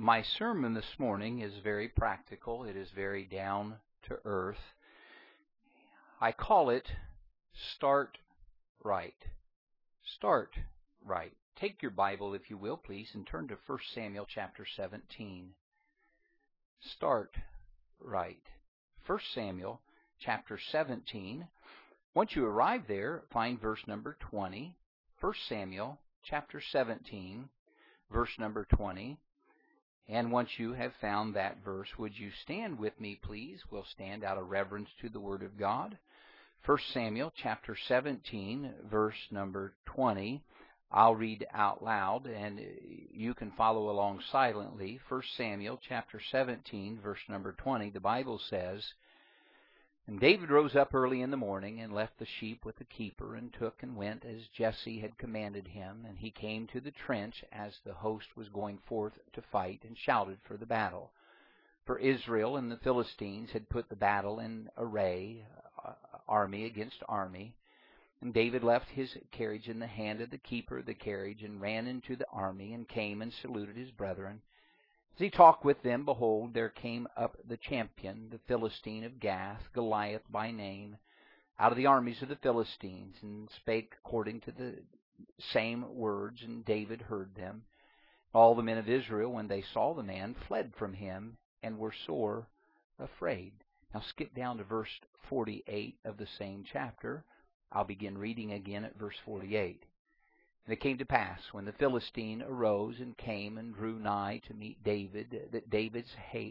My sermon this morning is very practical. It is very down to earth. I call it Start Right. Start Right. Take your Bible, if you will, please, and turn to 1 Samuel chapter 17. Start Right. 1 Samuel chapter 17. Once you arrive there, find verse number 20. 1 Samuel chapter 17, verse number 20. And once you have found that verse, would you stand with me, please? We'll stand out of reverence to the Word of God. 1 Samuel chapter 17, verse number 20. I'll read out loud, and you can follow along silently. 1 Samuel chapter 17, verse number 20, the Bible says, "And David rose up early in the morning, and left the sheep with the keeper, and took and went as Jesse had commanded him. And he came to the trench as the host was going forth to fight, and shouted for the battle. For Israel and the Philistines had put the battle in array, army against army. And David left his carriage in the hand of the keeper of the carriage, and ran into the army, and came and saluted his brethren. As he talked with them, behold, there came up the champion, the Philistine of Gath, Goliath by name, out of the armies of the Philistines, and spake according to the same words, and David heard them. All the men of Israel, when they saw the man, fled from him, and were sore afraid." Now skip down to verse 48 of the same chapter. I'll begin reading again at verse 48. "And it came to pass, when the Philistine arose and came and drew nigh to meet David, that David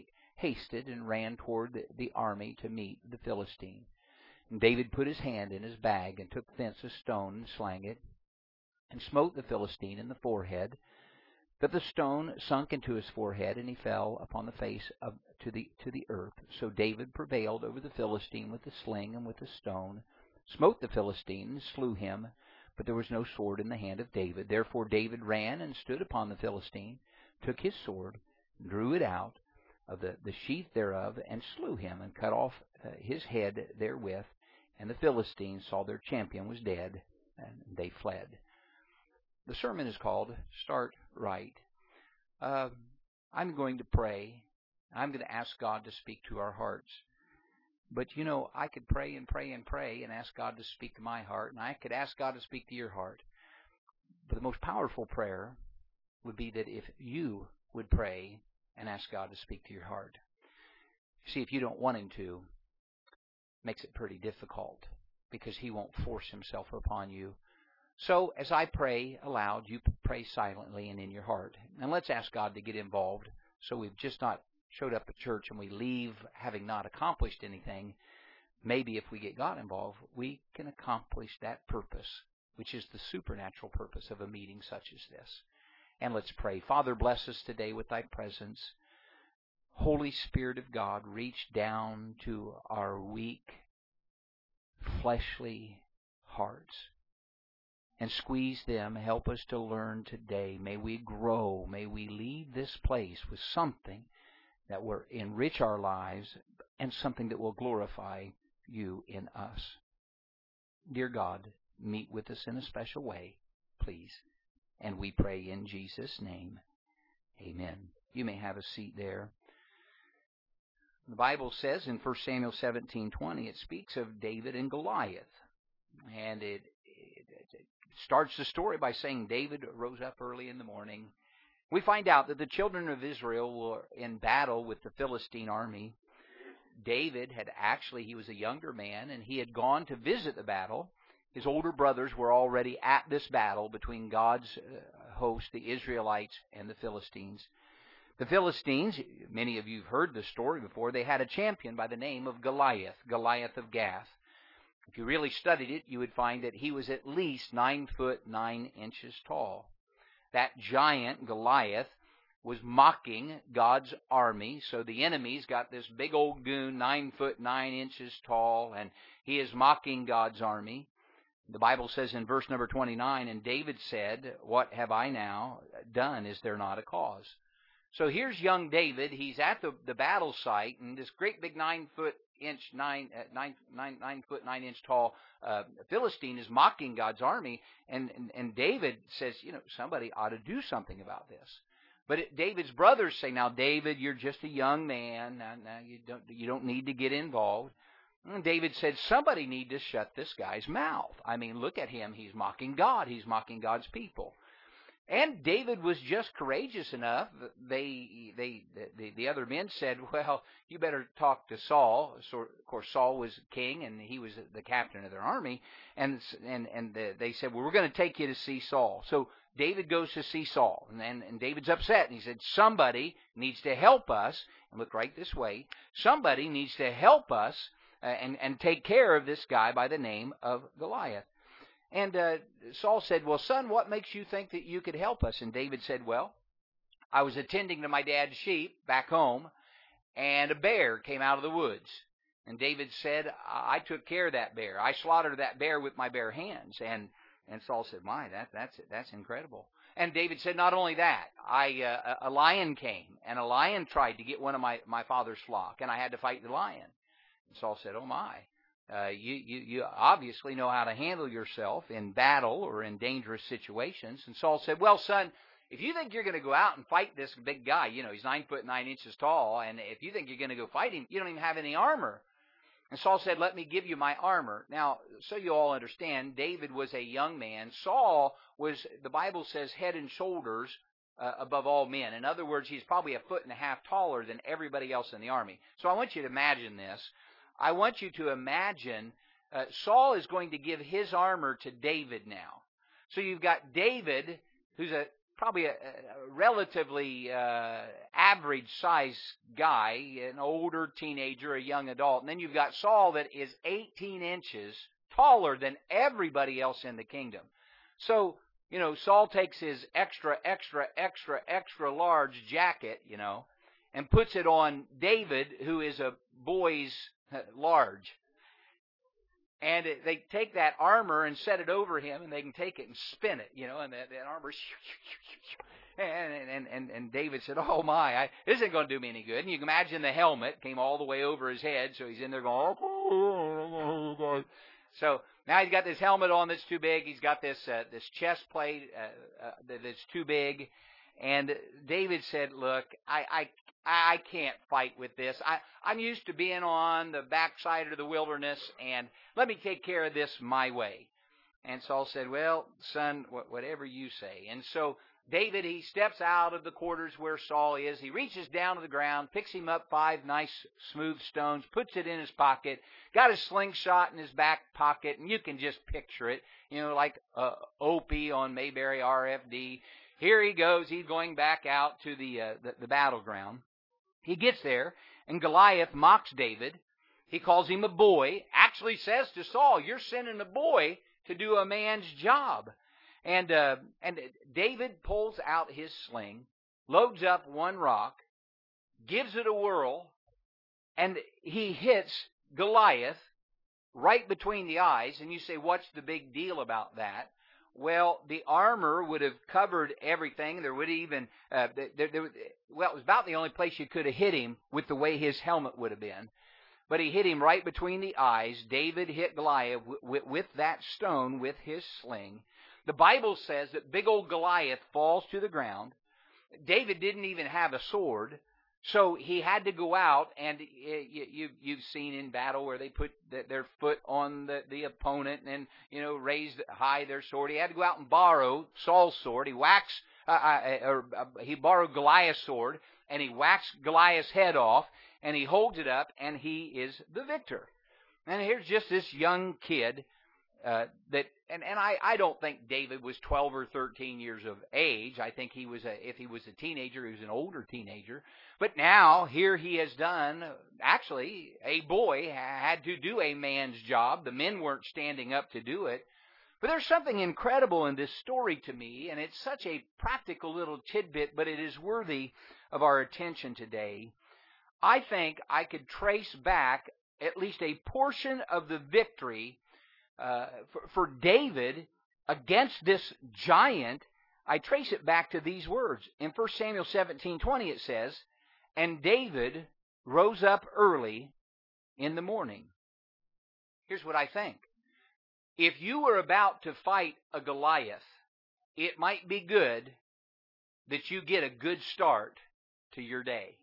hasted and ran toward the army to meet the Philistine. And David put his hand in his bag, and took thence a stone, and slang it, and smote the Philistine in the forehead. But the stone sunk into his forehead, and he fell upon the face to the earth. So David prevailed over the Philistine with the sling and with the stone, smote the Philistine, and slew him. But there was no sword in the hand of David. Therefore David ran and stood upon the Philistine, took his sword, drew it out of the sheath thereof, and slew him, and cut off his head therewith. And the Philistines saw their champion was dead, and they fled." The sermon is called Start Right. I'm going to pray. I'm going to ask God to speak to our hearts. But, you know, I could pray and pray and pray and ask God to speak to my heart, and I could ask God to speak to your heart. But the most powerful prayer would be that if you would pray and ask God to speak to your heart. See, if you don't want Him to, it makes it pretty difficult, because He won't force Himself upon you. So, as I pray aloud, you pray silently and in your heart. And let's ask God to get involved, so we've just not showed up at church and we leave having not accomplished anything. Maybe if we get God involved, we can accomplish that purpose, which is the supernatural purpose of a meeting such as this. And let's pray. Father, bless us today with Thy presence. Holy Spirit of God, reach down to our weak, fleshly hearts and squeeze them. Help us to learn today. May we grow. May we leave this place with something that will enrich our lives and something that will glorify You in us. Dear God, meet with us in a special way, please. And we pray in Jesus' name. Amen. You may have a seat there. The Bible says in 1 Samuel 17:20, it speaks of David and Goliath. And it starts the story by saying David rose up early in the morning. We find out that the children of Israel were in battle with the Philistine army. David he was a younger man, and he had gone to visit the battle. His older brothers were already at this battle between God's host, the Israelites, and the Philistines. The Philistines, many of you have heard this story before, they had a champion by the name of Goliath of Gath. If you really studied it, you would find that he was at least 9 foot 9 inches tall. That giant, Goliath, was mocking God's army. So the enemy's got this big old goon, 9 foot 9 inches tall, and he is mocking God's army. The Bible says in verse number 29, "And David said, What have I now done? Is there not a cause?" So here's young David. He's at the battle site, and this great big 9 foot 9 inch tall Philistine is mocking God's army, and David says, somebody ought to do something about this. But David's brothers say, now, David, you're just a young man. Now you don't need to get involved. And David said, somebody need to shut this guy's mouth. I mean, look at him. He's mocking God. He's mocking God's people. And David was just courageous enough. The other men said, well, you better talk to Saul. So, of course, Saul was king, and he was the captain of their army. And they said, well, we're going to take you to see Saul. So David goes to see Saul, and David's upset. And he said, somebody needs to help us. And look right this way. Somebody needs to help us and take care of this guy by the name of Goliath. And Saul said, well, son, what makes you think that you could help us? And David said, well, I was attending to my dad's sheep back home, and a bear came out of the woods. And David said, I took care of that bear. I slaughtered that bear with my bare hands. And Saul said, my, that's incredible. And David said, not only that, a lion came, and a lion tried to get one of my father's flock, and I had to fight the lion. And Saul said, oh, my. You obviously know how to handle yourself in battle or in dangerous situations. And Saul said, well, son, if you think you're going to go out and fight this big guy, he's 9 foot 9 inches tall, and if you think you're going to go fight him, you don't even have any armor. And Saul said, let me give you my armor. Now, so you all understand, David was a young man. Saul was, the Bible says, head and shoulders above all men. In other words, he's probably 1.5 feet taller than everybody else in the army. So I want you to imagine this. I want you to imagine Saul is going to give his armor to David now. So you've got David, who's probably a relatively average-sized guy, an older teenager, a young adult. And then you've got Saul that is 18 inches taller than everybody else in the kingdom. So, Saul takes his extra large jacket, and puts it on David, who is a boy's large. And they take that armor and set it over him, and they can take it and spin it, and that armor. And David said, oh, my, this isn't going to do me any good. And you can imagine the helmet came all the way over his head, so he's in there going, oh. So now he's got this helmet on that's too big. He's got this chest plate that's too big. And David said, look, I can't fight with this. I'm used to being on the backside of the wilderness, and let me take care of this my way. And Saul said, well, son, whatever you say. And so David, he steps out of the quarters where Saul is. He reaches down to the ground, picks him up 5 nice smooth stones, puts it in his pocket, got his slingshot in his back pocket, and you can just picture it, like Opie on Mayberry RFD. Here he goes. He's going back out to the battleground. He gets there, and Goliath mocks David. He calls him a boy, actually says to Saul, you're sending a boy to do a man's job. And David pulls out his sling, loads up one rock, gives it a whirl, and he hits Goliath right between the eyes. And you say, what's the big deal about that? Well, the armor would have covered everything. There would even, it was about the only place you could have hit him with the way his helmet would have been. But he hit him right between the eyes. David hit Goliath with that stone with his sling. The Bible says that big old Goliath falls to the ground. David didn't even have a sword. So he had to go out, and you've seen in battle where they put their foot on the opponent and, raised high their sword. He had to go out and borrow Saul's sword. He borrowed Goliath's sword, and he whacks Goliath's head off, and he holds it up, and he is the victor. And here's just this young kid I don't think David was 12 or 13 years of age. I think if he was a teenager, he was an older teenager. But now, here he has done, actually, a boy had to do a man's job. The men weren't standing up to do it. But there's something incredible in this story to me, and it's such a practical little tidbit, but it is worthy of our attention today. I think I could trace back at least a portion of the victory for David against this giant. I trace it back to these words. In 1 Samuel 17:20 it says, and David rose up early in the morning. Here's what I think. If you were about to fight a Goliath, it might be good that you get a good start to your day.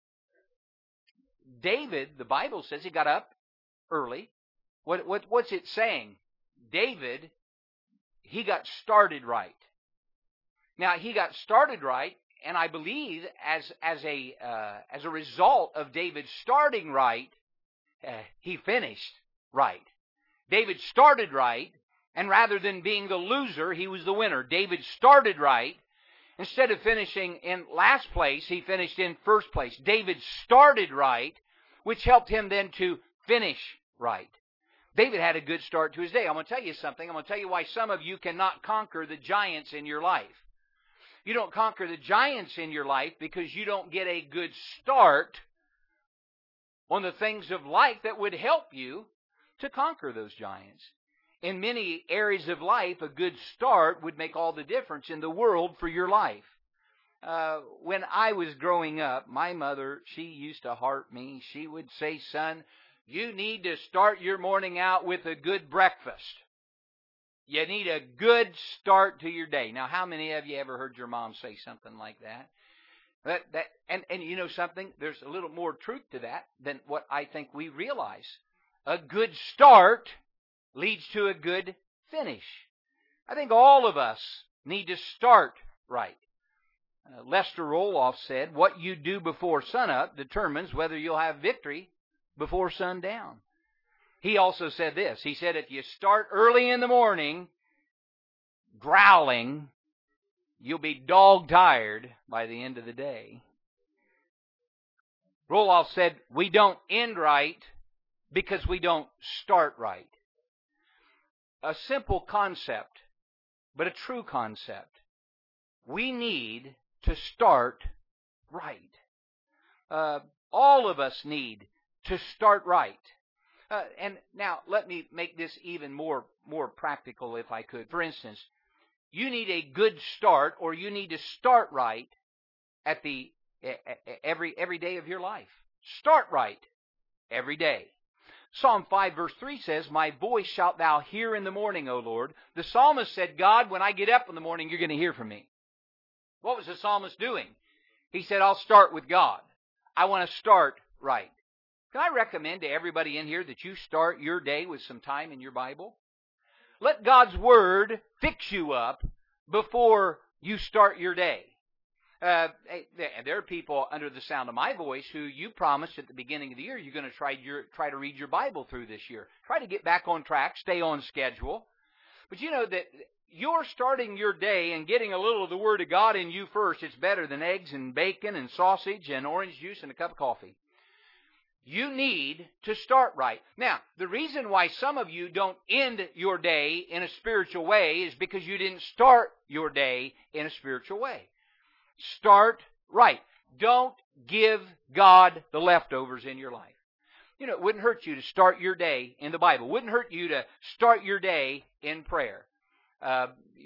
David, the Bible says he got up early. What's it saying? David, he got started right. Now, he got started right, and I believe as a result of David starting right, he finished right. David started right, and rather than being the loser, he was the winner. David started right. Instead of finishing in last place, he finished in first place. David started right, which helped him then to finish right. David had a good start to his day. I'm going to tell you something. I'm going to tell you why some of you cannot conquer the giants in your life. You don't conquer the giants in your life because you don't get a good start on the things of life that would help you to conquer those giants. In many areas of life, a good start would make all the difference in the world for your life. When I was growing up, my mother, she used to heart me. She would say, son, you need to start your morning out with a good breakfast. You need a good start to your day. Now, how many of you ever heard your mom say something like that? And you know something? There's a little more truth to that than what I think we realize. A good start leads to a good finish. I think all of us need to start right. Lester Roloff said, what you do before sunup determines whether you'll have victory before sundown. He also said this. He said, if you start early in the morning growling, you'll be dog-tired by the end of the day. Roloff said, we don't end right because we don't start right. A simple concept, but a true concept. We need to start right. All of us need to start right. And now let me make this even more practical if I could. For instance, you need a good start, or you need to start right at every day of your life. Start right every day. Psalm 5 verse 3 says, my voice shalt thou hear in the morning, O Lord. The psalmist said, God, when I get up in the morning, you're going to hear from me. What was the psalmist doing? He said, I'll start with God. I want to start right. Can I recommend to everybody in here that you start your day with some time in your Bible? Let God's Word fix you up before you start your day. There are people under the sound of my voice who you promised at the beginning of the year you're going to try to read your Bible through this year. Try to get back on track, stay on schedule. But you know that you're starting your day and getting a little of the Word of God in you first. It's better than eggs and bacon and sausage and orange juice and a cup of coffee. You need to start right. Now, the reason why some of you don't end your day in a spiritual way is because you didn't start your day in a spiritual way. Start right. Don't give God the leftovers in your life. You know, it wouldn't hurt you to start your day in the Bible. It wouldn't hurt you to start your day in prayer. A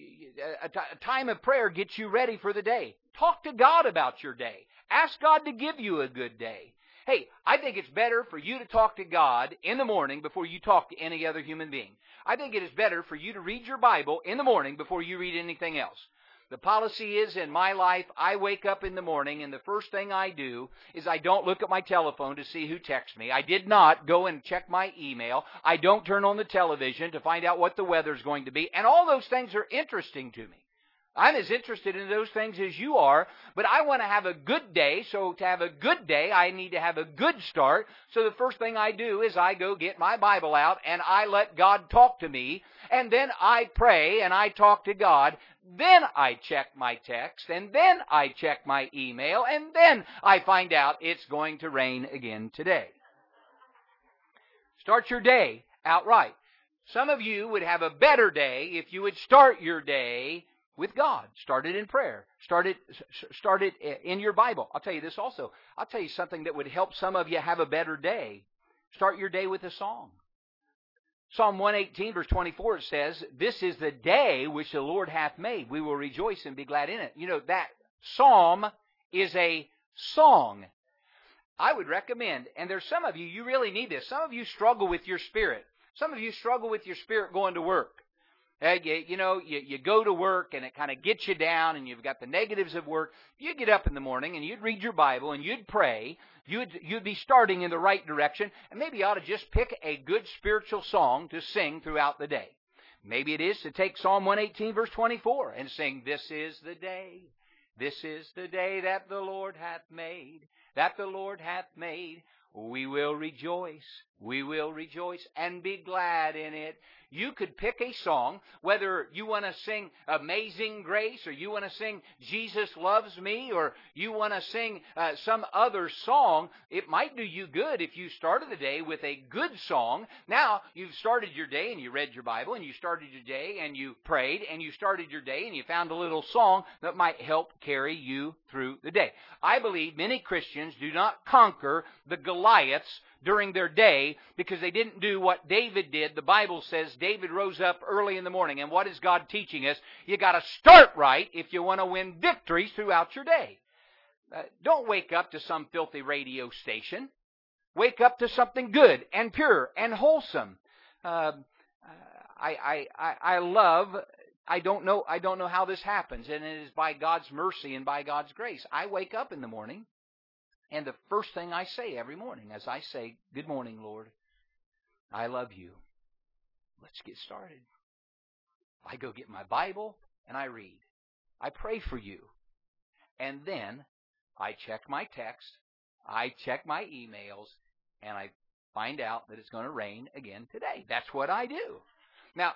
time of prayer gets you ready for the day. Talk to God about your day. Ask God to give you a good day. Hey, I think it's better for you to talk to God in the morning before you talk to any other human being. I think it is better for you to read your Bible in the morning before you read anything else. The policy is in my life, I wake up in the morning and the first thing I do is I don't look at my telephone to see who texts me. I did not go and check my email. I don't turn on the television to find out what the weather's going to be. And all those things are interesting to me. I'm as interested in those things as you are, but I want to have a good day. So to have a good day, I need to have a good start. So the first thing I do is I go get my Bible out and I let God talk to me. And then I pray and I talk to God. Then I check my text, and then I check my email, and then I find out it's going to rain again today. Start your day outright. Some of you would have a better day if you would start your day with God. Start it in prayer. Start it in your Bible. I'll tell you this also. I'll tell you something that would help some of you have a better day. Start your day with a song. Psalm 118, verse 24, it says, this is the day which the Lord hath made. We will rejoice and be glad in it. You know, that psalm is a song. I would recommend, and there's some of you, you really need this. Some of you struggle with your spirit. Some of you struggle with your spirit going to work. You go to work and it kind of gets you down and you've got the negatives of work. You get up in the morning and you'd read your Bible and you'd pray. You'd be starting in the right direction, and maybe you ought to just pick a good spiritual song to sing throughout the day. Maybe it is to take Psalm 118, verse 24, and sing, this is the day that the Lord hath made, We will rejoice and be glad in it. You could pick a song, whether you want to sing Amazing Grace, or you want to sing Jesus Loves Me, or you want to sing some other song. It might do you good if you started the day with a good song. Now, you've started your day and you read your Bible, and you started your day and you prayed, and you started your day and you found a little song that might help carry you through the day. I believe many Christians do not conquer the Goliaths during their day because they didn't do what David did. The Bible says David rose up early in the morning. And what is God teaching us? You got to start right if you want to win victories throughout your day. Don't wake up to some filthy radio station. Wake up to something good and pure and wholesome. I don't know how this happens, and it is by God's mercy and by God's grace. I wake up in the morning, and the first thing I say every morning is I say, good morning, Lord. I love you. Let's get started. I go get my Bible and I read. I pray for you. And then I check my text, I check my emails, and I find out that it's going to rain again today. That's what I do. Now,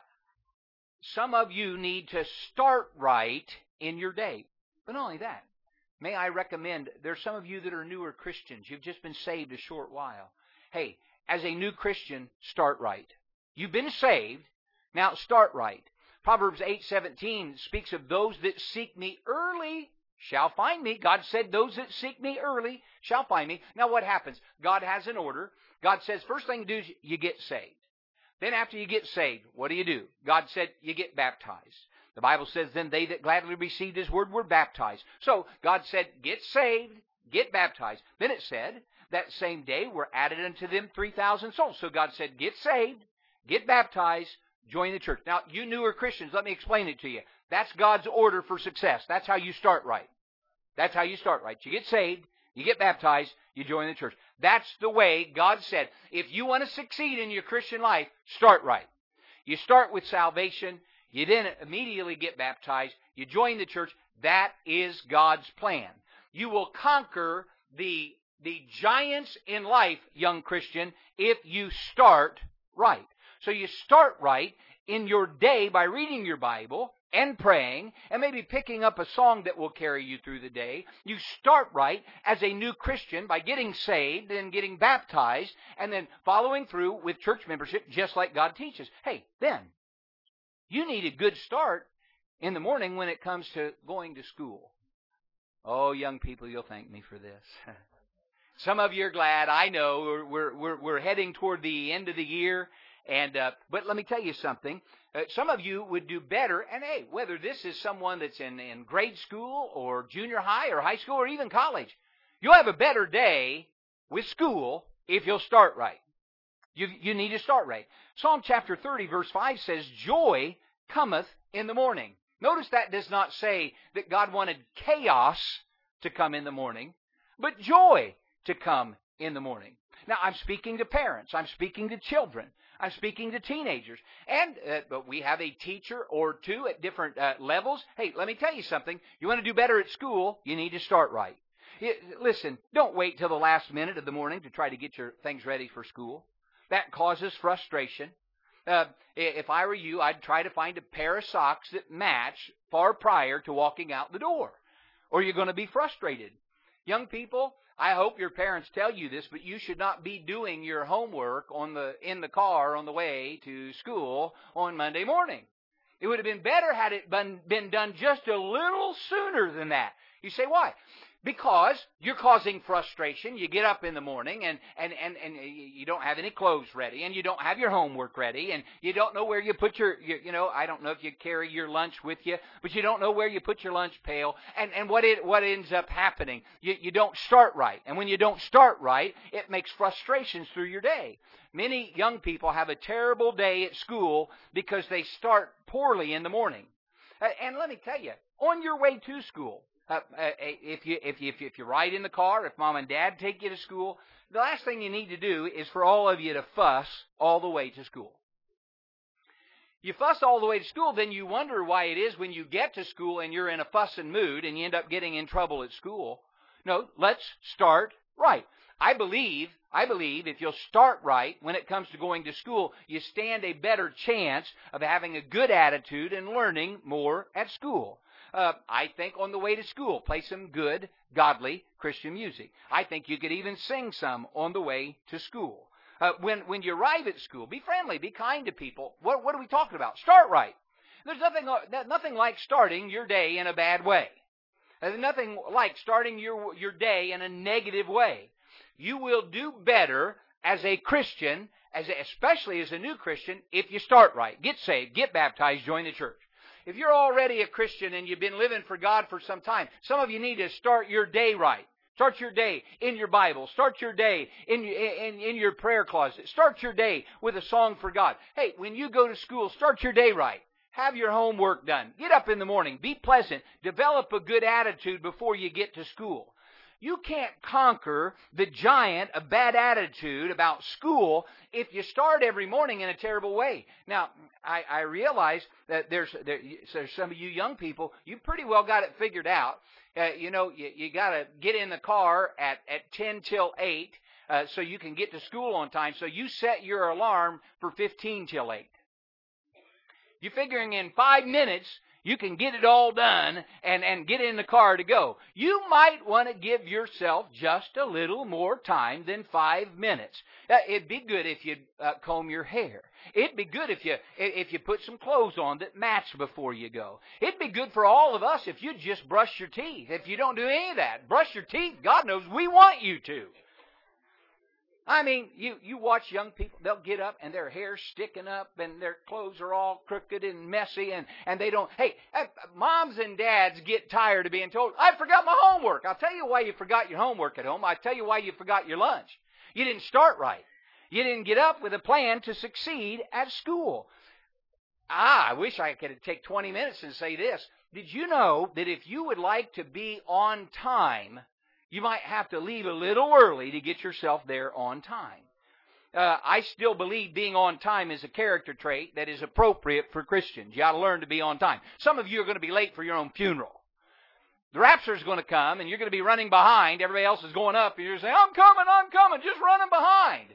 some of you need to start right in your day. But not only that, may I recommend, there's some of you that are newer Christians. You've just been saved a short while. Hey, as a new Christian, start right. You've been saved, now start right. Proverbs 8:17 speaks of those that seek me early shall find me. God said those that seek me early shall find me. Now what happens? God has an order. God says first thing to do is you get saved. Then after you get saved, what do? God said you get baptized. The Bible says then they that gladly received His word were baptized. So God said get saved, get baptized. Then it said that same day were added unto them 3,000 souls. So God said get saved, get baptized, join the church. Now you newer Christians, let me explain it to you. That's God's order for success. That's how you start right. That's how you start right. You get saved, you get baptized, you join the church. That's the way God said. If you want to succeed in your Christian life, start right. You start with salvation. You then immediately get baptized. You join the church. That is God's plan. You will conquer the giants in life, young Christian, if you start right. So you start right in your day by reading your Bible and praying, and maybe picking up a song that will carry you through the day. You start right as a new Christian by getting saved and getting baptized, and then following through with church membership just like God teaches. Hey, then, you need a good start in the morning when it comes to going to school. Oh, young people, you'll thank me for this. Some of you are glad. I know we're heading toward the end of the year, but let me tell you something. Some of you would do better, and hey, whether this is someone that's in grade school or junior high or high school or even college, you'll have a better day with school if you'll start right. You need to start right. Psalm chapter 30, verse 5 says, joy cometh in the morning. Notice that does not say that God wanted chaos to come in the morning, but joy to come in the morning. Now, I'm speaking to parents. I'm speaking to children. I'm speaking to teenagers. But we have a teacher or two at different levels. Hey, let me tell you something. You want to do better at school, you need to start right. Listen, don't wait till the last minute of the morning to try to get your things ready for school. That causes frustration. If I were you, I'd try to find a pair of socks that match far prior to walking out the door, or you're going to be frustrated. Young people, I hope your parents tell you this, but you should not be doing your homework in the car on the way to school on Monday morning. It would have been better had it been done just a little sooner than that. You say, why? Because you're causing frustration. You get up in the morning and you don't have any clothes ready, and you don't have your homework ready, and you don't know where you put your I don't know if you carry your lunch with you, but you don't know where you put your lunch pail. And what ends up happening, you don't start right. And when you don't start right, it makes frustrations through your day. Many young people have a terrible day at school because they start poorly in the morning. And let me tell you, on your way to school, if you ride in the car, if mom and dad take you to school, the last thing you need to do is for all of you to fuss all the way to school. You fuss all the way to school, then you wonder why it is when you get to school and you're in a fussing mood and you end up getting in trouble at school. No, let's start right. I believe if you'll start right when it comes to going to school, you stand a better chance of having a good attitude and learning more at school. I think on the way to school, play some good, godly Christian music. I think you could even sing some on the way to school. When you arrive at school, be friendly, be kind to people. What are we talking about? Start right. There's nothing like starting your day in a bad way. There's nothing like starting your day in a negative way. You will do better as a Christian, especially as a new Christian, if you start right. Get saved, get baptized, join the church. If you're already a Christian and you've been living for God for some time, some of you need to start your day right. Start your day in your Bible. Start your day in your prayer closet. Start your day with a song for God. Hey, when you go to school, start your day right. Have your homework done. Get up in the morning. Be pleasant. Develop a good attitude before you get to school. You can't conquer the giant of bad attitude about school if you start every morning in a terrible way. Now, I realize that there's some of you young people, you pretty well got it figured out. You got to get in the car at 10 till 8 so you can get to school on time. So you set your alarm for 15 till 8. You're figuring in 5 minutes you can get it all done and get in the car to go. You might want to give yourself just a little more time than 5 minutes. It'd be good if you comb your hair. It'd be good if you put some clothes on that match before you go. It'd be good for all of us if you just brush your teeth. If you don't do any of that, brush your teeth. God knows we want you to. I mean, you watch young people, they'll get up and their hair's sticking up and their clothes are all crooked and messy and they don't. Hey, moms and dads get tired of being told, I forgot my homework. I'll tell you why you forgot your homework at home. I'll tell you why you forgot your lunch. You didn't start right. You didn't get up with a plan to succeed at school. I wish I could take 20 minutes and say this. Did you know that if you would like to be on time, you might have to leave a little early to get yourself there on time? I still believe being on time is a character trait that is appropriate for Christians. You ought to learn to be on time. Some of you are going to be late for your own funeral. The rapture is going to come, and you're going to be running behind. Everybody else is going up, and you're saying, I'm coming, just running behind.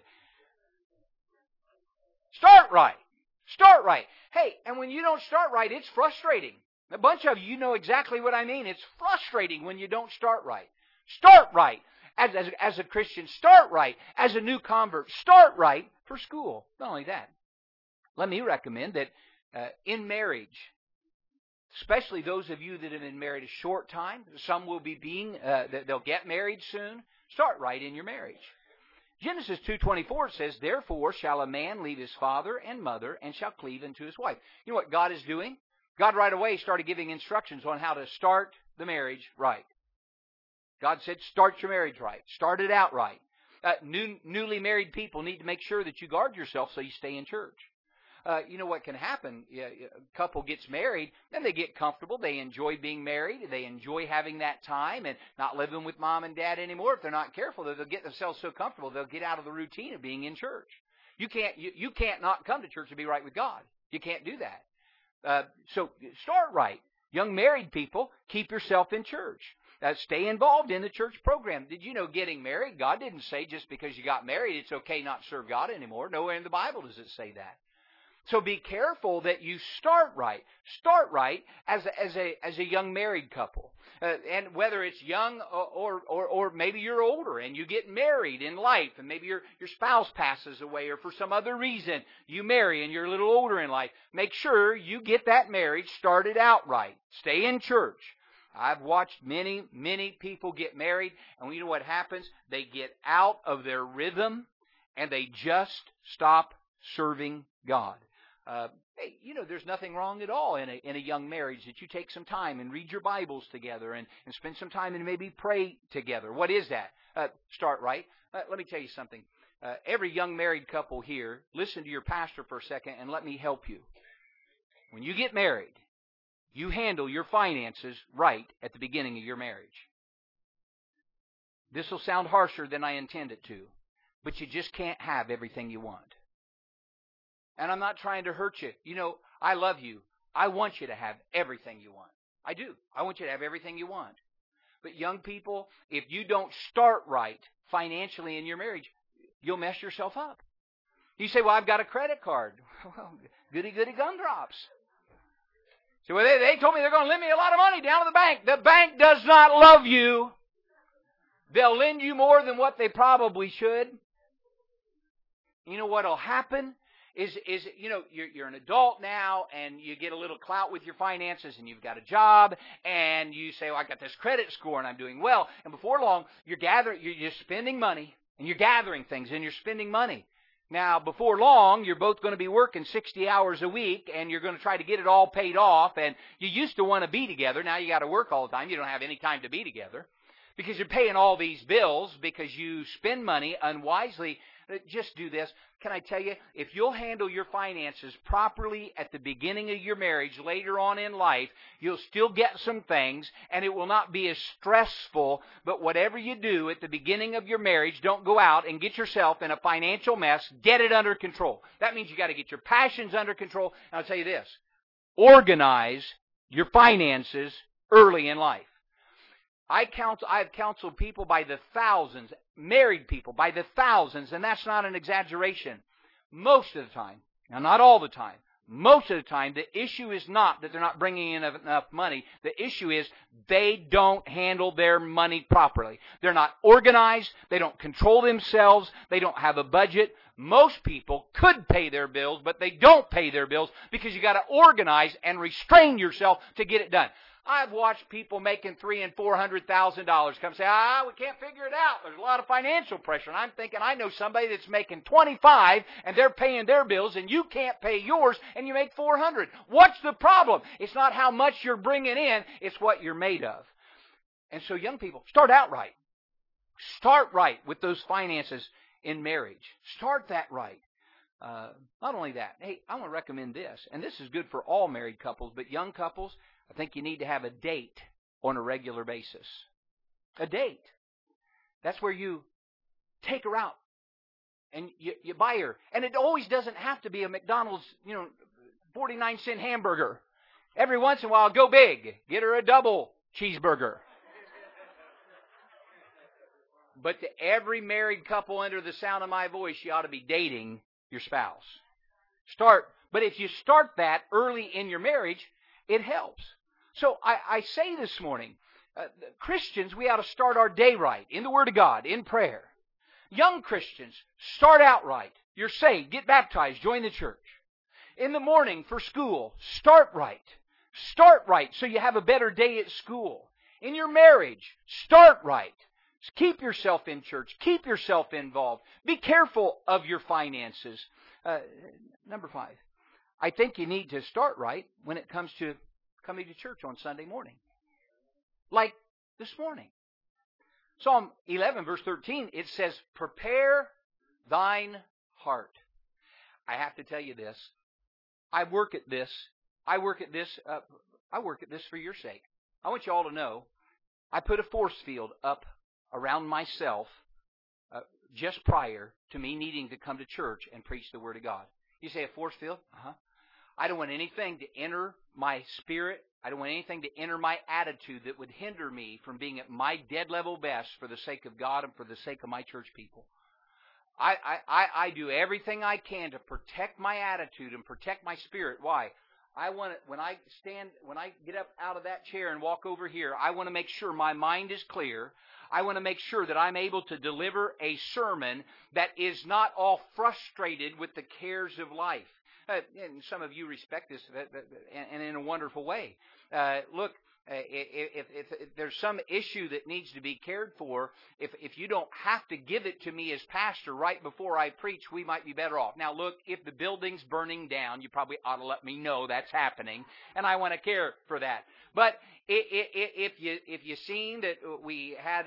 Start right. Start right. Hey, and when you don't start right, it's frustrating. A bunch of you know exactly what I mean. It's frustrating when you don't start right. Start right as a Christian. Start right as a new convert. Start right for school. Not only that, let me recommend that in marriage, especially those of you that have been married a short time, some will be they'll get married soon. Start right in your marriage. Genesis 2:24 says, Therefore shall a man leave his father and mother and shall cleave unto his wife. You know what God is doing? God right away started giving instructions on how to start the marriage right. God said, start your marriage right. Start it out right. Newly married people need to make sure that you guard yourself so you stay in church. You know what can happen? A couple gets married, then they get comfortable. They enjoy being married. They enjoy having that time and not living with mom and dad anymore. If they're not careful, they'll get themselves so comfortable, they'll get out of the routine of being in church. You can't not come to church and be right with God. You can't do that. So start right. Young married people, keep yourself in church. Stay involved in the church program. Did you know getting married, God didn't say just because you got married it's okay not to serve God anymore. Nowhere in the Bible does it say that. So be careful that you start right. Start right as a young married couple. And whether it's young or maybe you're older and you get married in life and maybe your spouse passes away or for some other reason you marry and you're a little older in life, make sure you get that marriage started out right. Stay in church. I've watched many, many people get married, and you know what happens? They get out of their rhythm, and they just stop serving God. Hey, there's nothing wrong at all in a young marriage that you take some time and read your Bibles together and spend some time and maybe pray together. What is that? Start right. Let me tell you something. Every young married couple here, listen to your pastor for a second and let me help you. When you get married, you handle your finances right at the beginning of your marriage. This will sound harsher than I intend it to, but you just can't have everything you want. And I'm not trying to hurt you. I love you. I want you to have everything you want. I do. I want you to have everything you want. But young people, if you don't start right financially in your marriage, you'll mess yourself up. You say, well, I've got a credit card. Well, goody gumdrops. So they told me they're going to lend me a lot of money down to the bank. The bank does not love you. They'll lend you more than what they probably should. You know what will happen is you're an adult now and you get a little clout with your finances and you've got a job and you say, well, I got this credit score and I'm doing well. And before long, you're spending money and you're gathering things and you're spending money. Now, before long, you're both going to be working 60 hours a week, and you're going to try to get it all paid off, and you used to want to be together. Now you got to work all the time. You don't have any time to be together because you're paying all these bills because you spend money unwisely. Just do this. Can I tell you, if you'll handle your finances properly at the beginning of your marriage, later on in life, you'll still get some things, and it will not be as stressful. But whatever you do at the beginning of your marriage, don't go out and get yourself in a financial mess. Get it under control. That means you got to get your passions under control. And I'll tell you this, organize your finances early in life. I've counseled people by the thousands, married people by the thousands, and that's not an exaggeration. Most of the time, now not all the time, most of the time, the issue is not that they're not bringing in enough money. The issue is they don't handle their money properly. They're not organized. They don't control themselves. They don't have a budget. Most people could pay their bills, but they don't pay their bills because you got to organize and restrain yourself to get it done. I've watched people making $300,000 and $400,000 come say, we can't figure it out. There's a lot of financial pressure. And I'm thinking, I know somebody that's making 25 and they're paying their bills and you can't pay yours and you make 400. What's the problem? It's not how much you're bringing in, it's what you're made of. And so young people, start out right. Start right with those finances in marriage. Start that right. Not only that, hey, I want to recommend this, and this is good for all married couples, but young couples, I think you need to have a date on a regular basis. A date. That's where you take her out and you buy her. And it always doesn't have to be a McDonald's, 49-cent hamburger. Every once in a while, go big. Get her a double cheeseburger. But to every married couple under the sound of my voice, you ought to be dating your spouse. But if you start that early in your marriage, it helps. So I say this morning, Christians, we ought to start our day right, in the Word of God, in prayer. Young Christians, start out right. You're saved, get baptized, join the church. In the morning for school, start right. Start right so you have a better day at school. In your marriage, start right. Keep yourself in church. Keep yourself involved. Be careful of your finances. Number 5, I think you need to start right when it comes to coming to church on Sunday morning. Like this morning. Psalm 11, verse 13, it says, prepare thine heart. I have to tell you this. I work at this for your sake. I want you all to know, I put a force field up around myself just prior to me needing to come to church and preach the Word of God. You say a force field? I don't want anything to enter my spirit. I don't want anything to enter my attitude that would hinder me from being at my dead level best for the sake of God and for the sake of my church people. I do everything I can to protect my attitude and protect my spirit. Why? When I get up out of that chair and walk over here, I want to make sure my mind is clear. I want to make sure that I'm able to deliver a sermon that is not all frustrated with the cares of life. And some of you respect this and in a wonderful way. Look, If there's some issue that needs to be cared for, if you don't have to give it to me as pastor right before I preach, we might be better off. Now look, if the building's burning down, you probably ought to let me know that's happening, and I want to care for that. But if you seen that we had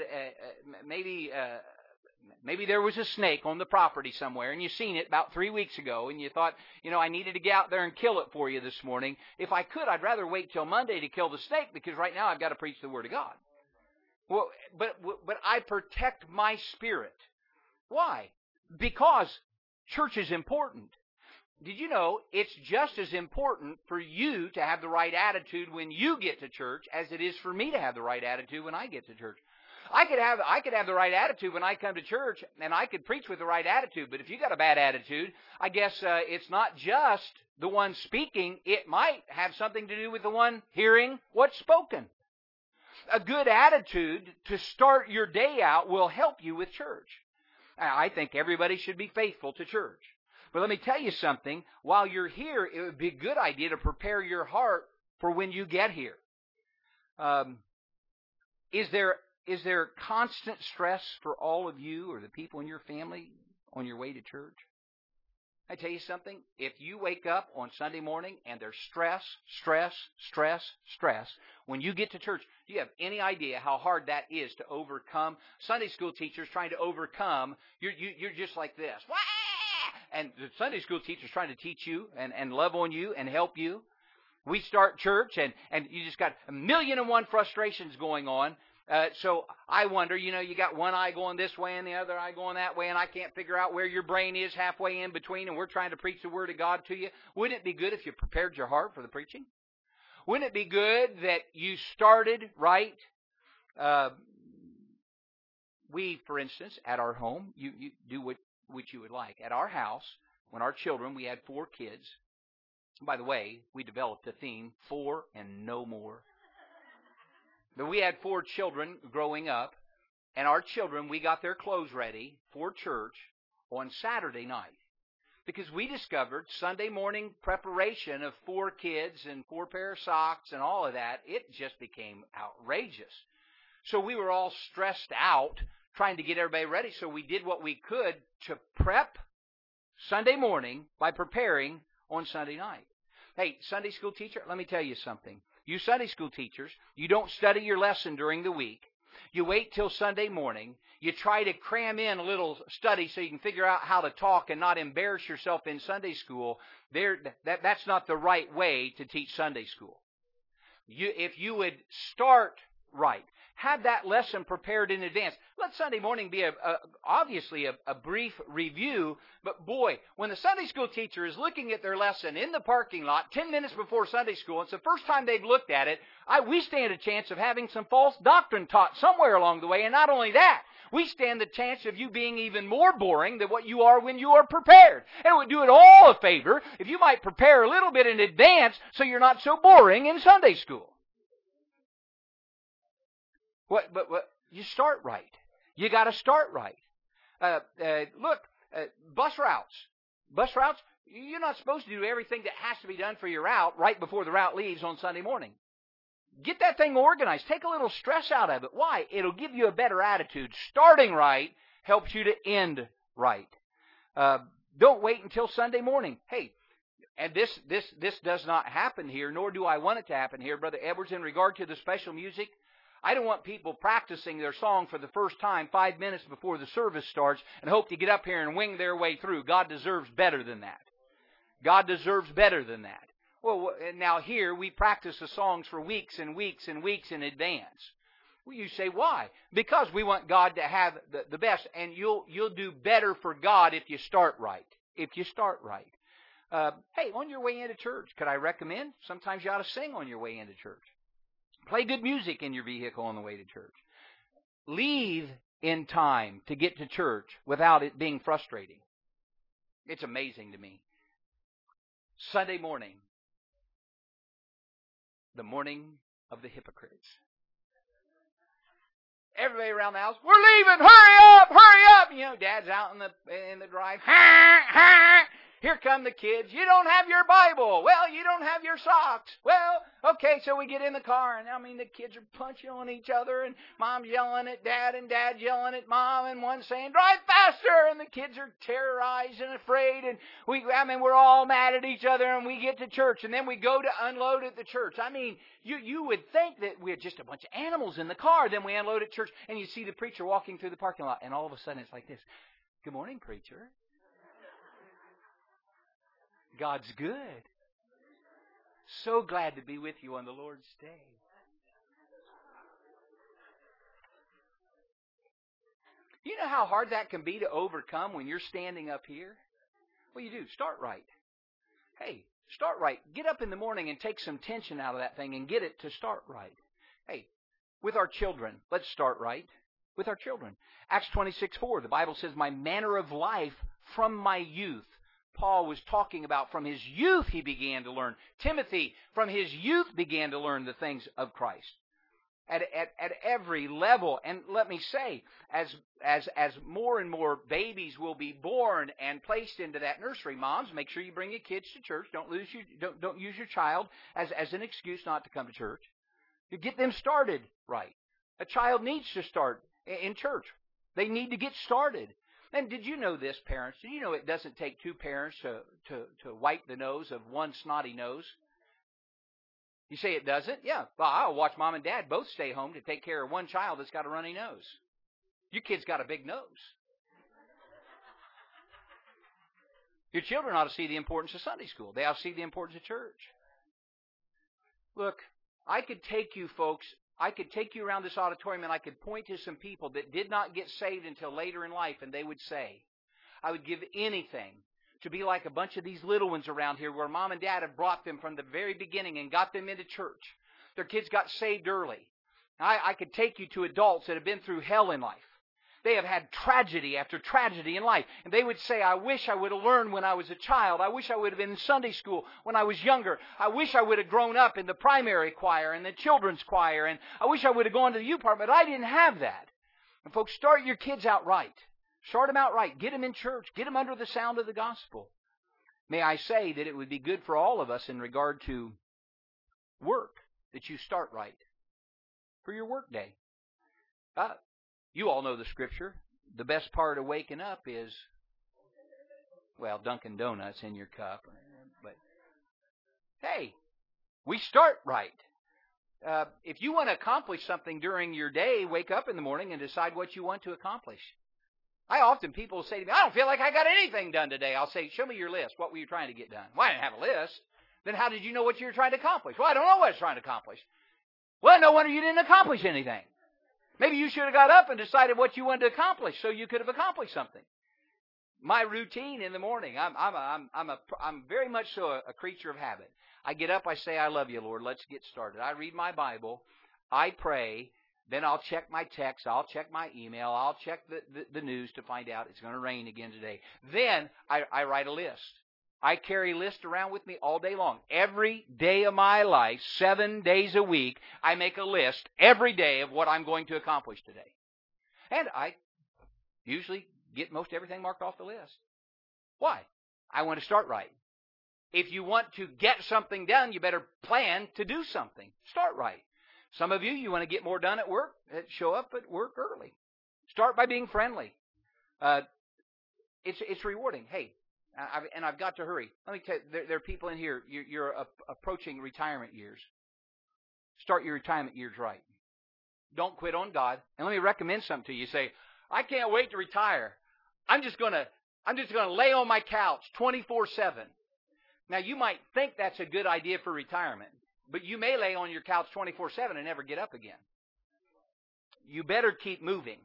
maybe there was a snake on the property somewhere, and you seen it about 3 weeks ago, and you thought, I needed to get out there and kill it for you this morning. If I could, I'd rather wait till Monday to kill the snake, because right now I've got to preach the Word of God. Well, but I protect my spirit. Why? Because church is important. Did you know it's just as important for you to have the right attitude when you get to church as it is for me to have the right attitude when I get to church? I could have the right attitude when I come to church, and I could preach with the right attitude. But if you got a bad attitude, I guess it's not just the one speaking. It might have something to do with the one hearing what's spoken. A good attitude to start your day out will help you with church. I think everybody should be faithful to church. But let me tell you something. While you're here, it would be a good idea to prepare your heart for when you get here. Is there constant stress for all of you or the people in your family on your way to church? I tell you something, if you wake up on Sunday morning and there's stress, when you get to church, do you have any idea how hard that is to overcome? Sunday school teachers trying to overcome, you're just like this. Wah! And the Sunday school teacher's trying to teach you and love on you and help you. We start church and you just got 1,000,001 frustrations going on. So I wonder, you got one eye going this way and the other eye going that way, and I can't figure out where your brain is halfway in between, and we're trying to preach the Word of God to you. Wouldn't it be good if you prepared your heart for the preaching? Wouldn't it be good that you started right? We, for instance, at our home, you do what you would like. At our house, when our children, we had 4 kids. By the way, we developed a theme, 4 and no more. But we had 4 children growing up, and our children, we got their clothes ready for church on Saturday night. Because we discovered Sunday morning preparation of 4 kids and 4 pair of socks and all of that, it just became outrageous. So we were all stressed out trying to get everybody ready, so we did what we could to prep Sunday morning by preparing on Sunday night. Hey, Sunday school teacher, let me tell you something. You Sunday school teachers, you don't study your lesson during the week. You wait till Sunday morning. You try to cram in a little study so you can figure out how to talk and not embarrass yourself in Sunday school. That's not the right way to teach Sunday school. If you would start right, have that lesson prepared in advance. Let Sunday morning be obviously a brief review, but boy, when the Sunday school teacher is looking at their lesson in the parking lot 10 minutes before Sunday school, it's the first time they've looked at it, we stand a chance of having some false doctrine taught somewhere along the way, and not only that, we stand the chance of you being even more boring than what you are when you are prepared. And it would do it all a favor if you might prepare a little bit in advance so you're not so boring in Sunday school. But you start right. You got to start right. Look, bus routes. Bus routes, you're not supposed to do everything that has to be done for your route right before the route leaves on Sunday morning. Get that thing organized. Take a little stress out of it. Why? It'll give you a better attitude. Starting right helps you to end right. Don't wait until Sunday morning. Hey, and this does not happen here, nor do I want it to happen here, Brother Edwards, in regard to the special music. I don't want people practicing their song for the first time 5 minutes before the service starts and hope to get up here and wing their way through. God deserves better than that. God deserves better than that. Well, now here we practice the songs for weeks and weeks and weeks in advance. Well, you say, why? Because we want God to have the best, and you'll do better for God if you start right. If you start right. Hey, on your way into church, could I recommend? Sometimes you ought to sing on your way into church. Play good music in your vehicle on the way to church. Leave in time to get to church without it being frustrating. It's amazing to me. Sunday morning, the morning of the hypocrites. Everybody around the house, we're leaving, hurry up! Dad's out in the drive. Here come the kids. You don't have your Bible. Well, you don't have your socks. Well, Okay, so we get in the car, and I mean, the kids are punching on each other, and Mom's yelling at Dad, and Dad's yelling at Mom, and one's saying, drive faster, and the kids are terrorized and afraid, and we're all mad at each other, and we get to church, and then we go to unload at the church. I mean, you would think that we're just a bunch of animals in the car, then we unload at church, and you see the preacher walking through the parking lot, and all of a sudden it's like this. Good morning, preacher. God's good. So glad to be with you on the Lord's day. You know how hard that can be to overcome when you're standing up here? Well, you do. Start right. Hey, start right. Get up in the morning and take some tension out of that thing and get it to start right. Hey, with our children, let's start right. With our children. Acts 26:4, the Bible says, my manner of life from my youth. Paul was talking about from his youth he began to learn. Timothy, from his youth, began to learn the things of Christ. At every level. And let me say, as more and more babies will be born and placed into that nursery, moms, make sure you bring your kids to church. Don't use your child as an excuse not to come to church. You get them started right. A child needs to start in church. They need to get started. And did you know this, parents? Did you know it doesn't take two parents to wipe the nose of one snotty nose? You say it doesn't? Yeah. Well, I'll watch Mom and Dad both stay home to take care of one child that's got a runny nose. Your kid's got a big nose. Your children ought to see the importance of Sunday school. They ought to see the importance of church. Look, I could take you folks, I could take you around this auditorium and I could point to some people that did not get saved until later in life, and they would say, I would give anything to be like a bunch of these little ones around here where Mom and Dad have brought them from the very beginning and got them into church. Their kids got saved early. I could take you to adults that have been through hell in life. They have had tragedy after tragedy in life. And they would say, I wish I would have learned when I was a child. I wish I would have been in Sunday school when I was younger. I wish I would have grown up in the primary choir and the children's choir. And I wish I would have gone to the youth part, but I didn't have that. And folks, start your kids out right. Start them out right. Get them in church. Get them under the sound of the gospel. May I say that it would be good for all of us in regard to work that you start right for your work day. You all know the scripture. The best part of waking up is, well, Dunkin' Donuts in your cup. But, hey, we start right. If you want to accomplish something during your day, wake up in the morning and decide what you want to accomplish. People say to me, I don't feel like I got anything done today. I'll say, show me your list. What were you trying to get done? Well, I didn't have a list. Then how did you know what you were trying to accomplish? Well, I don't know what I was trying to accomplish. Well, no wonder you didn't accomplish anything. Maybe you should have got up and decided what you wanted to accomplish so you could have accomplished something. My routine in the morning, I'm very much so a creature of habit. I get up, I say, I love you, Lord. Let's get started. I read my Bible. I pray. Then I'll check my text. I'll check my email. I'll check the news to find out it's going to rain again today. Then I write a list. I carry a list around with me all day long. Every day of my life, 7 days a week, I make a list every day of what I'm going to accomplish today. And I usually get most everything marked off the list. Why? I want to start right. If you want to get something done, you better plan to do something. Start right. Some of you want to get more done at work, show up at work early. Start by being friendly. It's rewarding. Hey, I've got to hurry. Let me tell you, there are people in here, you're approaching retirement years. Start your retirement years right. Don't quit on God. And let me recommend something to you. You say, I can't wait to retire. I'm just going to lay on my couch 24/7. Now, you might think that's a good idea for retirement, but you may lay on your couch 24/7 and never get up again. You better keep moving.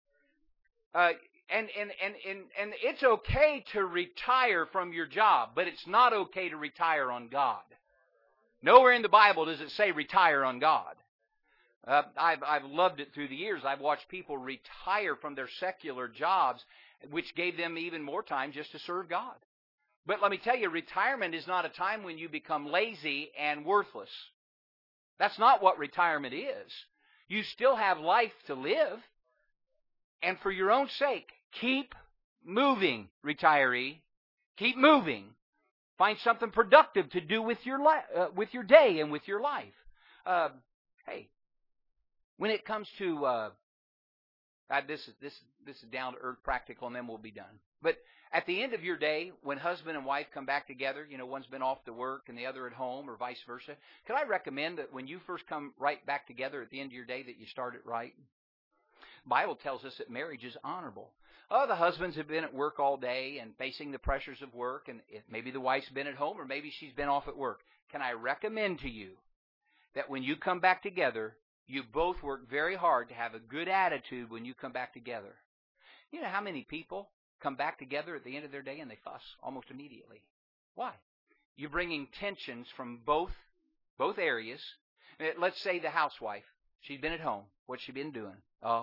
And it's okay to retire from your job, but it's not okay to retire on God. Nowhere in the Bible does it say retire on God. I've loved it through the years. I've watched people retire from their secular jobs, which gave them even more time just to serve God. But let me tell you, retirement is not a time when you become lazy and worthless. That's not what retirement is. You still have life to live. And for your own sake, keep moving, retiree. Keep moving. Find something productive to do with your day and with your life. Hey, when it comes to this is down to earth practical, and then we'll be done. But at the end of your day, when husband and wife come back together, one's been off to work and the other at home, or vice versa. Could I recommend that when you first come right back together at the end of your day, that you start it right? The Bible tells us that marriage is honorable. Oh, the husbands have been at work all day and facing the pressures of work, and maybe the wife's been at home, or maybe she's been off at work. Can I recommend to you that when you come back together, you both work very hard to have a good attitude when you come back together? You know how many people come back together at the end of their day and they fuss almost immediately? Why? You're bringing tensions from both areas. Let's say the housewife. She's been at home. What's she been doing?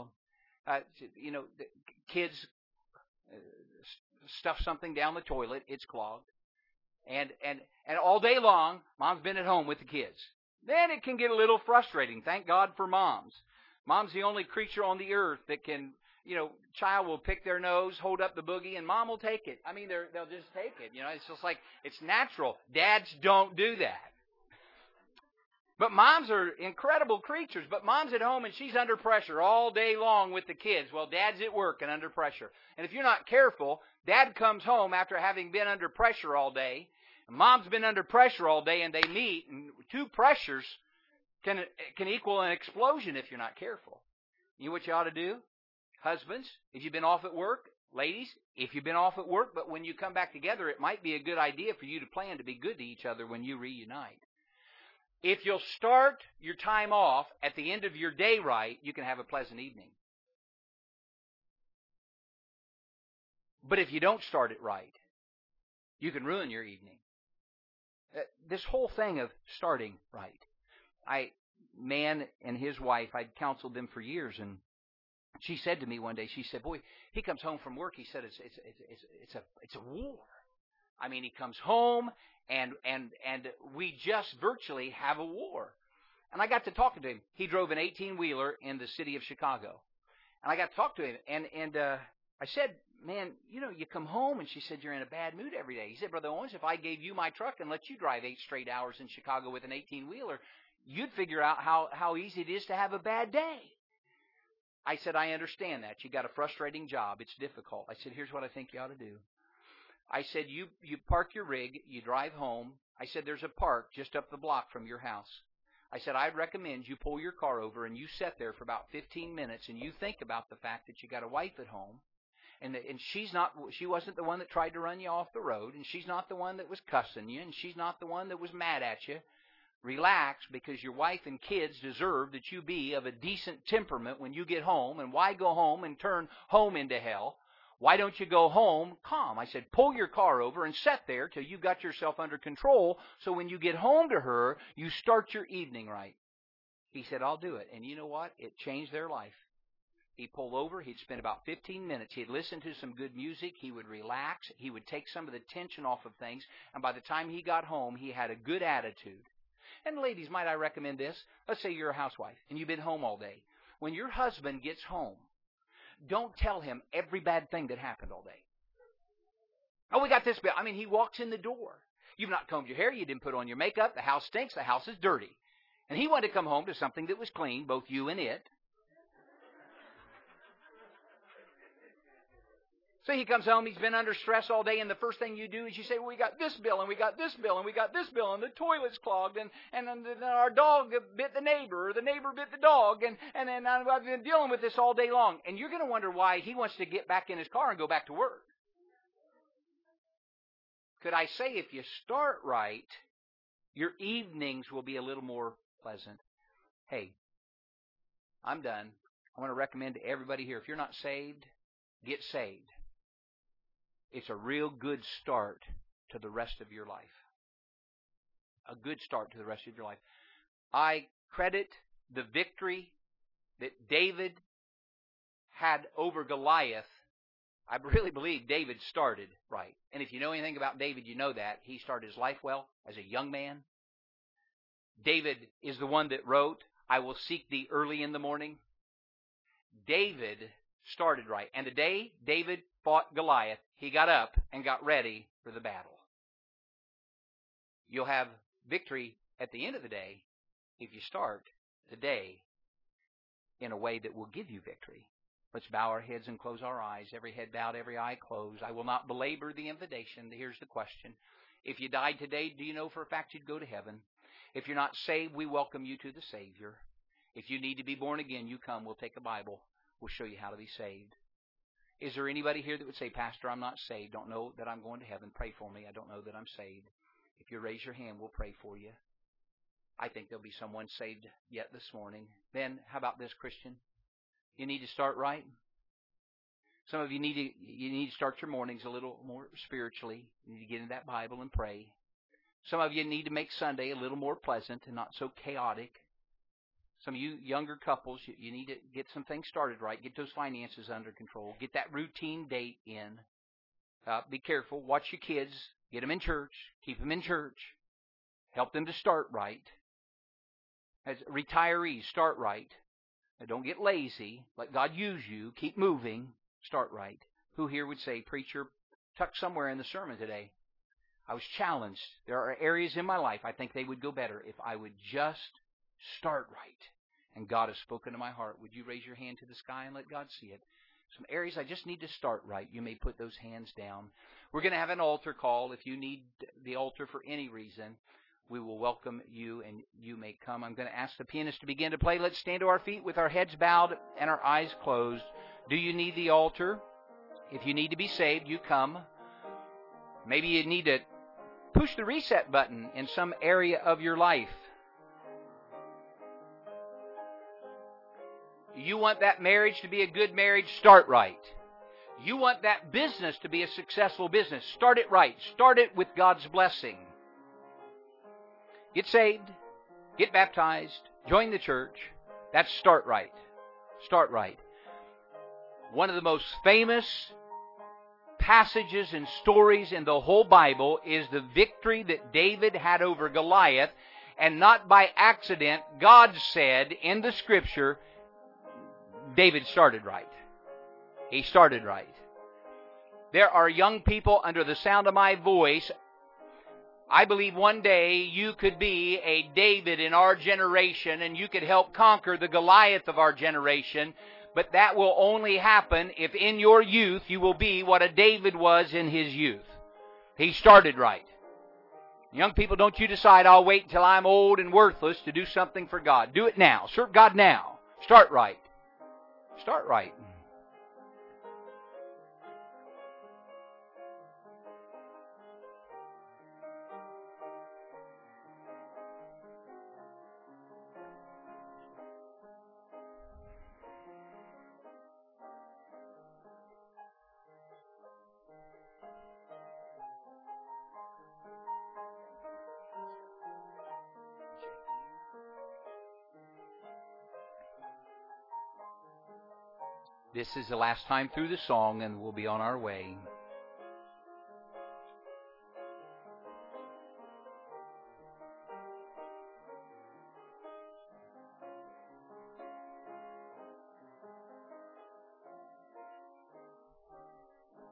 The kids stuff something down the toilet. It's clogged. And all day long, mom's been at home with the kids. Then it can get a little frustrating. Thank God for moms. Mom's the only creature on the earth that can, child will pick their nose, hold up the boogie, and mom will take it. I mean, they'll just take it. It's just like, it's natural. Dads don't do that. But moms are incredible creatures. But mom's at home and she's under pressure all day long with the kids. Well, dad's at work and under pressure. And if you're not careful, dad comes home after having been under pressure all day. And mom's been under pressure all day, and they meet, and two pressures can equal an explosion if you're not careful. You know what you ought to do? Husbands, if you've been off at work, ladies, if you've been off at work, but when you come back together, it might be a good idea for you to plan to be good to each other when you reunite. If you'll start your time off at the end of your day right, you can have a pleasant evening. But if you don't start it right, you can ruin your evening. This whole thing of starting right. Man and his wife, I'd counseled them for years, and she said to me one day, she said, boy, he comes home from work, he said, it's a war. I mean, he comes home, and we just virtually have a war. And I got to talking to him. He drove an 18-wheeler in the city of Chicago. And I got to talk to him, and I said, man, you come home, and she said, you're in a bad mood every day. He said, Brother Owens, if I gave you my truck and let you drive 8 straight hours in Chicago with an 18-wheeler, you'd figure out how easy it is to have a bad day. I said, I understand that. You got a frustrating job. It's difficult. I said, here's what I think you ought to do. I said, you park your rig, you drive home. I said, there's a park just up the block from your house. I said, I'd recommend you pull your car over and you sit there for about 15 minutes and you think about the fact that you got a wife at home. And she wasn't the one that tried to run you off the road, and she's not the one that was cussing you, and she's not the one that was mad at you. Relax, because your wife and kids deserve that you be of a decent temperament when you get home. And why go home and turn home into hell? Why don't you go home calm? I said, pull your car over and sit there till you got yourself under control, so when you get home to her, you start your evening right. He said, I'll do it. And you know what? It changed their life. He'd pull over. He'd spend about 15 minutes. He'd listen to some good music. He would relax. He would take some of the tension off of things. And by the time he got home, he had a good attitude. And ladies, might I recommend this? Let's say you're a housewife and you've been home all day. When your husband gets home, don't tell him every bad thing that happened all day. Oh, we got this bill. I mean, he walks in the door. You've not combed your hair. You didn't put on your makeup. The house stinks. The house is dirty. And he wanted to come home to something that was clean, both you and it. So he comes home, he's been under stress all day, and the first thing you do is you say, well, we got this bill, and we got this bill, and we got this bill, and the toilet's clogged, and then our dog bit the neighbor, or the neighbor bit the dog, and then I've been dealing with this all day long. And you're going to wonder why he wants to get back in his car and go back to work. Could I say, if you start right, your evenings will be a little more pleasant. Hey, I'm done. I want to recommend to everybody here, if you're not saved, get saved. It's a real good start to the rest of your life. A good start to the rest of your life. I credit the victory that David had over Goliath. I really believe David started right. And if you know anything about David, you know that. He started his life well as a young man. David is the one that wrote, I will seek thee early in the morning. David started right. And the day David fought Goliath, he got up and got ready for the battle. You'll have victory at the end of the day if you start the day in a way that will give you victory. Let's bow our heads and close our eyes. Every head bowed, every eye closed. I will not belabor the invitation. Here's the question. If you died today, do you know for a fact you'd go to heaven? If you're not saved, we welcome you to the Savior. If you need to be born again, you come. We'll take a Bible. We'll show you how to be saved. Is there anybody here that would say, Pastor, I'm not saved. Don't know that I'm going to heaven. Pray for me. I don't know that I'm saved. If you raise your hand, we'll pray for you. I think there'll be someone saved yet this morning. Then, how about this, Christian? You need to start right. Some of you need to start your mornings a little more spiritually. You need to get in that Bible and pray. Some of you need to make Sunday a little more pleasant and not so chaotic. Some of you younger couples, you need to get some things started right. Get those finances under control. Get that routine date in. Be careful. Watch your kids. Get them in church. Keep them in church. Help them to start right. As retirees, start right. Now, don't get lazy. Let God use you. Keep moving. Start right. Who here would say, Preacher, tuck somewhere in the sermon today, I was challenged. There are areas in my life I think they would go better if I would just start right. And God has spoken to my heart. Would you raise your hand to the sky and let God see it? Some areas I just need to start right. You may put those hands down. We're going to have an altar call. If you need the altar for any reason, we will welcome you and you may come. I'm going to ask the pianist to begin to play. Let's stand to our feet with our heads bowed and our eyes closed. Do you need the altar? If you need to be saved, you come. Maybe you need to push the reset button in some area of your life. You want that marriage to be a good marriage? Start right. You want that business to be a successful business? Start it right. Start it with God's blessing. Get saved. Get baptized. Join the church. That's start right. Start right. One of the most famous passages and stories in the whole Bible is the victory that David had over Goliath. And not by accident, God said in the Scripture, David started right. He started right. There are young people under the sound of my voice. I believe one day you could be a David in our generation and you could help conquer the Goliath of our generation. But that will only happen if in your youth you will be what a David was in his youth. He started right. Young people, don't you decide, I'll wait until I'm old and worthless to do something for God. Do it now. Serve God now. Start right. Start right. This is the last time through the song, and we'll be on our way.